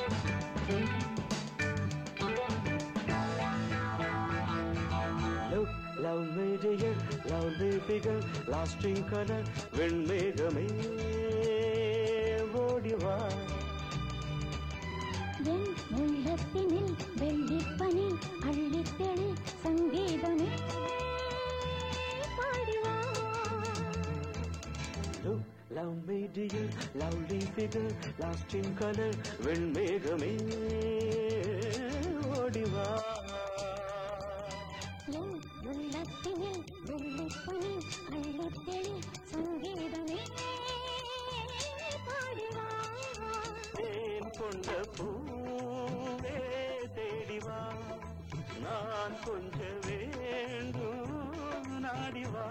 Look, love me dear, lovely figure, lasting color, வெண்மேகமே ஓடிவா. என் உள்ளத்தினில் வெள்ளிப்பனி அள்ளித்தெளி சங்கீதமே பாடிவா. Look, love me dear, lovely figure, lasting color, வெண்மேகமே ஓடிவா. என் உள்ளத்தினில் வெள்ளிப்பனி அள்ளித்தெளி சங்கீதமே பாடிவா. தேன் கொண்ட பூவே தேடிவா, நான் கொஞ்ச வேண்டும் நாடிவா.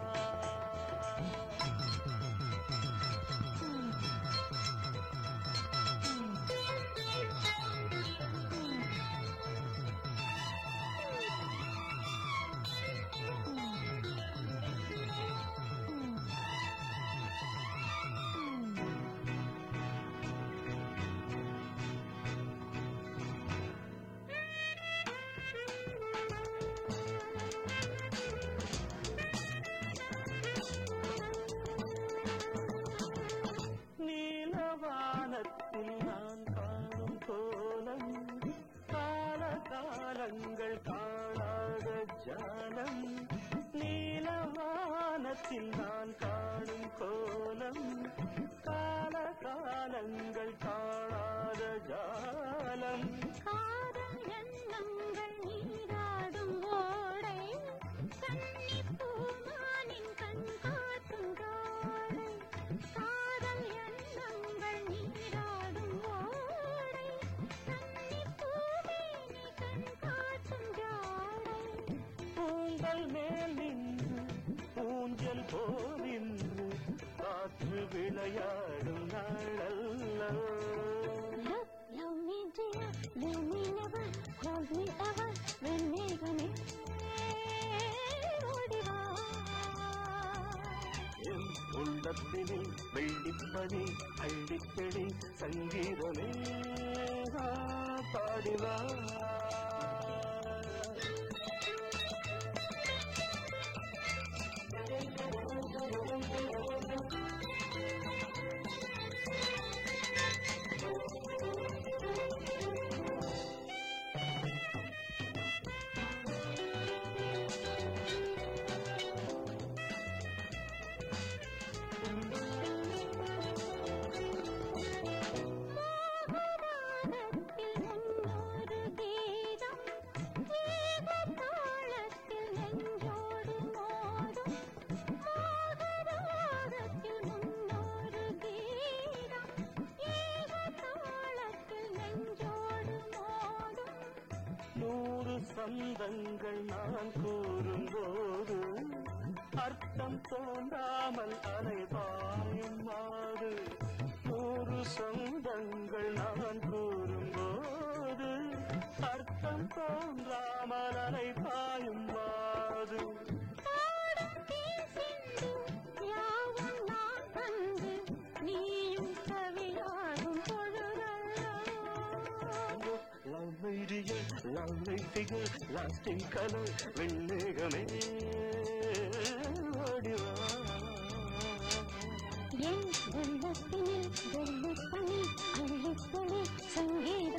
நீலவானத்தில் நான் காணும் கோலம், கால காலங்கள் காணாத ஜாலம். நீலவானத்தில் நான் காணும் கோலம், கால காலங்கள் காணாத ஜாலம். காதல் எண்ணங்கள் நீராடும் ஓடை, கன்னிப் பூமானின் கண் காட்டும் ஜோடை. காதல் எண்ணங்கள் நீராடும் ஓடை, கன்னிப் பூமேனி கண் காட்டும் ஜோடை. பூங்கள் மேல் நின்று ஊஞ்சல் போதின்று காற்று விளையாடும் நாளல்லோ. Love, love me dear, love me never, hold me ever, வெண்மேகமே ஓடிவா. என் உள்ளத்தினில் வெள்ளிப்பனி அள்ளித்தெளி சங்கீதமே பாடிவா. மோகராகத்தில் முன்னொரு கீதம், ஏகதாளத்தில் நெஞ்சோடு மோதும். மோகராகத்தில் முன்னொரு கீதம், ஏகதாளத்தில் நெஞ்சோடு மோதும். 100 சந்தங்கள் நான் கூறும்போது அர்த்தம் தோன்றாமல் அலைபாயும் மாறு. 100 சொந்தங்கள் நான் கூறும்போது அர்த்தம் தோன்றாமல் அலைபாயும் மாறு. பாடும் தேன் சிந்து யாவும் நான் தந்து, நீயும் கவியாகும் பொழுதல்லோ. Love me dear, lovely figure, lasting color, வெண்மேகமே ஓடிவா. என் உள்ளத்தினில் வெள்ளிப்பனி அள்ளித்தெளி சங்கீதமே